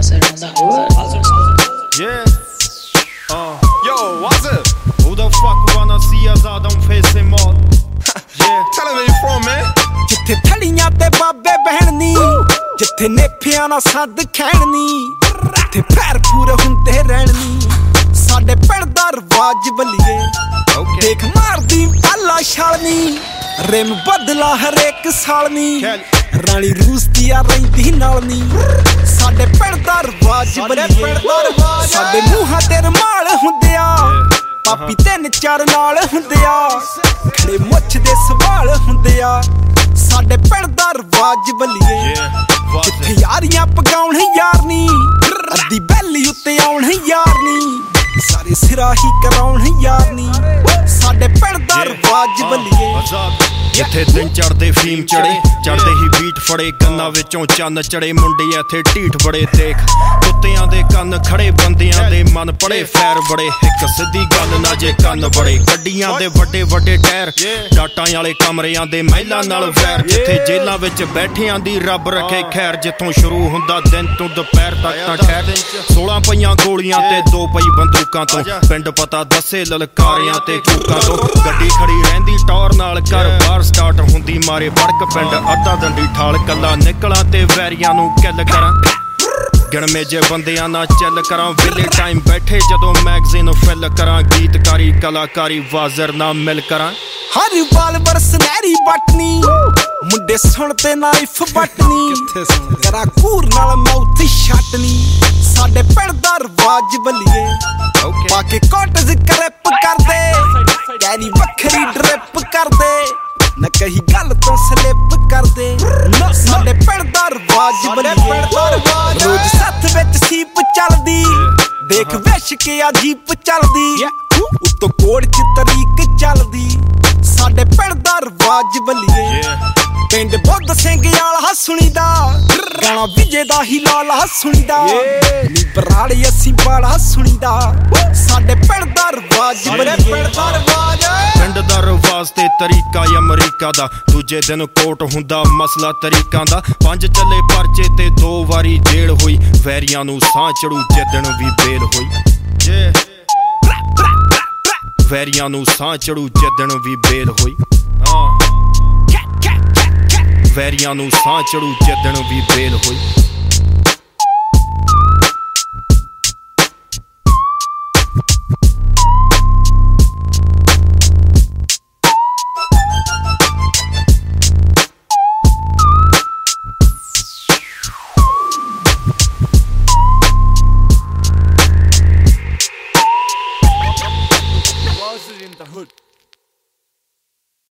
Wazir in the hood. Yeah. Yo, Wazir. Who the fuck wanna see Azad on facing mod? Yeah. Tell him where you from, man. ਜਿੱਥੇ ਥੜੀਆਂ ਤੇ ਬਾਬੇ ਬਹਿਣ ਨੀ, ਜਿੱਥੇ ਨੇਫਿਆਂ ਨਾਲ ਸੱਦ ਖੈਣ ਨੀ, ਜਿੱਥੇ ਪੈਰ ਪੂਰੇ ਹੁੰਦੇ ਰਹਿਣ ਨੀ, ਸਾਡੇ ਪਿੰਡ ਦਾ ਰਵਾਜ ਬੱਲੀਏ। ਦੇਖ ਮਾਰਦੀ ਪਾਲਾ ਛਾਲਨੀ, ਰਿਮ ਬਦਲਾ ਹਰੇਕ ਸਾਲ ਨੀ, ਰਾਣੀ ਰੂਸ ਦੀ ਆ ਰਹਿੰਦੀ ਨਾਲ ਨੀ, ਸਾਡੇ ਪਿੰਡ ਦਾ ਰਵਾਜ ਬੱਲੀਏ। ਸਾਡੇ ਮੂੰਹਾਂ ਤੇ ਰਮਾਲ ਹੁੰਦੇ ਆ, ਪਾਪੀ 3-4 ਨਾਲ ਹੁੰਦੇ ਆ, ਖੜੇ ਮੁੱਛ ਦੇ ਸਵਾਲ ਹੁੰਦੇ ਆ, ਸਾਡੇ ਪਿੰਡ ਦਾ ਰਵਾਜ ਬੱਲੀਏ। ਜਿੱਥੇ ਯਾਰੀਆਂ ਪਗਾਉਣ ਯਾਰ ਨੀ, ਅੱਧੀ ਬੈਲੀ ਉੱਤੇ ਆਉਣ ਯਾਰ ਨੀ, ਸਾਰੇ ਸਿਰਾ ਹੀ ਕਰਾਉਣ ਯਾਰ ਨੀ, ਸਾਡੇ ਪਿੰਡ ਦਾ ਰਵਾਜ ਬੱਲੀਏ। ਜਿੱਥੇ ਦਿਨ ਚੜਦੇ ਫੀਮ ਚੜੇ, ਚੜਦੇ ਹੀ ਬੀਟ ਫੜੇ, ਕੰਨਾਂ ਵਿੱਚੋਂ ਚੰਨ ਚੜੇ, ਮੁੰਡੇ ਇੱਥੇ ਢੀਠ ਬੜੇ। ਦੇਖ ਕੁੱਤਿਆਂ ਦੇ ਕੰਨ ਖੜੇ, ਬੰਦਿਆਂ ਦੇ ਮਨ ਪੜੇ, ਫੈਰ ਬੜੇ, ਇੱਕ ਸਿੱਧੀ ਗੱਲ ਨਾ ਜੇ ਕੰਨ ਬੜੇ। ਗੱਡੀਆਂ ਦੇ ਵੱਡੇ ਵੱਡੇ ਟਾਇਰ, ਡਾਟਾਂ ਵਾਲੇ ਕਮਰਿਆਂ ਦੇ ਮਹਿਲਾਂ ਨਾਲ ਵੈਰ, ਜਿੱਥੇ ਜੇਲਾਂ ਵਿੱਚ ਬੈਠਿਆਂ ਦੀ ਰੱਬ ਰੱਖੇ ਖੈਰ, ਜਿੱਥੋਂ ਸ਼ੁਰੂ ਹੁੰਦਾ ਦਿਨ ਤੋਂ ਦੁਪਹਿਰ ਤੱਕ ਤਾਂ ਠਹਿਰ। 16 ਪਈਆਂ ਗੋਲੀਆਂ ਤੇ 2 ਪਈ ਬੰਦੂਕਾਂ ਤੋਂ, ਪਿੰਡ ਪਤਾ ਦੱਸੇ ਲਲਕਾਰਿਆਂ ਤੇ ਕੂਕਾਂ ਤੋਂ। ਗੱਡੀ ਖੜੀ ਰਹਿੰਦੀ ਟੌਰ ਨਾਲ, ਘਰ ਬਾਹਰ ਸਟਾਰਟ ਹੁੰਦੀ ਮਾਰੇ ਬੜਕ, ਪਿੰਡ ਅੱਧਾ ਦੰਡੀ ਠਾਲ, ਕੱਲਾ ਨਿਕਲਾਂ ਤੇ ਵੈਰੀਆਂ ਨੂੰ ਕਿੱਲ ਕਰਾਂ, ਗਿਣਵੇਂ ਜੇ ਬੰਦਿਆਂ ਨਾਲ ਚੱਲ ਕਰਾਂ। ਵੇਲੇ ਟਾਈਮ ਬੈਠੇ ਜਦੋਂ ਮੈਗਜ਼ੀਨ ਫਿਲ ਕਰਾਂ, ਗੀਤਕਾਰੀ ਕਲਾਕਾਰੀ ਵਾਜ਼ਰ ਨਾਲ ਮਿਲ ਕਰਾਂ। ਹਰ ਬਾਲ ਬਰਸਨੈਰੀ ਬਟਨੀ, ਮੁੰਡੇ ਸੁਣ ਤੇ ਨਾਈਫ ਬਟਨੀ, ਕਰਾਂ ਕੂਰ ਨਾਲ ਮਾਊਥ ਛੱਟਨੀ, ਸਾਡੇ ਪਿੰਡ ਦਾ ਰਵਾਜ ਬੱਲੀਏ। ਪਾ ਕੇ ਕੋਟਜ ਕਰਿਪ ਕਰਦੇ, ਕੈਰੀ ਵੱਖਰੀ ਡਰਿਪ ਕਰਦੇ, ਨਾ ਕਹੀ ਗੱਲ ਤੋਂ ਸਲਿਪ ਕਰਦੇ, ਸਾਡੇ ਪਿੰਡ ਦਾ ਰਵਾਜ ਬੱਲੀਏ। ਰੋਜ਼ ਸੱਥ ਵਿੱਚ ਸੀਪ ਚੱਲਦੀ, ਦੇਖ ਵਿਸ਼ ਕੇ ਆ ਜੀਪ ਚੱਲਦੀ, ਉੱਤੋਂ ਕੋੜ ਚ ਤਰੀਕ ਚੱਲਦੀ, ਸਾਡੇ ਪਿੰਡ ਦਾ ਰਵਾਜ ਬੱਲੀਏ। ਪਿੰਡ ਬੁੱਧ ਸਿੰਘ ਵਾਲਾ ਸੁਣੀਦਾ, ਗਾਣਾ ਵਿਜੇ ਦਾ ਹੀ ਲਾਲਾ ਸੁਣੀਦਾ, ਨੀ ਬਰਾੜੇ ਅਸੀਂ ਬਾਲਾ ਸੁਣੀਦਾ, ਸਾਡੇ ਪਿੰਡ ਦਾ ਰਵਾਜ ਬੱਲੀਏ। ਪਿੰਡ ਦਾ ਰਵਾਜ ਤੇ ਤਰੀਕਾ ਅਮਰੀਕਾ ਦਾ, ਦੂਜੇ ਦਿਨ ਕੋਟ ਹੁੰਦਾ ਮਸਲਾ ਤਰੀਕਾਂ ਦਾ। 5 ਚੱਲੇ ਪਰਚੇ ਤੇ 2 ਵਾਰੀ ਜੇਲ੍ਹ ਹੋਈ, ਵੈਰੀਆਂ ਨੂੰ ਸਾਹ ਚੜੂ ਜਿੱਦਣ ਵੀ ਬੇਲ ਹੋਈ। ਵੈਰੀਆਂ ਨੂੰ ਸਾਹ ਚੜੂ ਜਿੱਦਣ ਵੀ ਬੇਲ ਹੋਈ, ਵੈਰੀਆਂ ਨੂੰ ਸਾਹ ਚੜੂ ਜਿੱਦਣ ਵੀ ਬੇਲ ਹੋਈ। Wazir in the hood.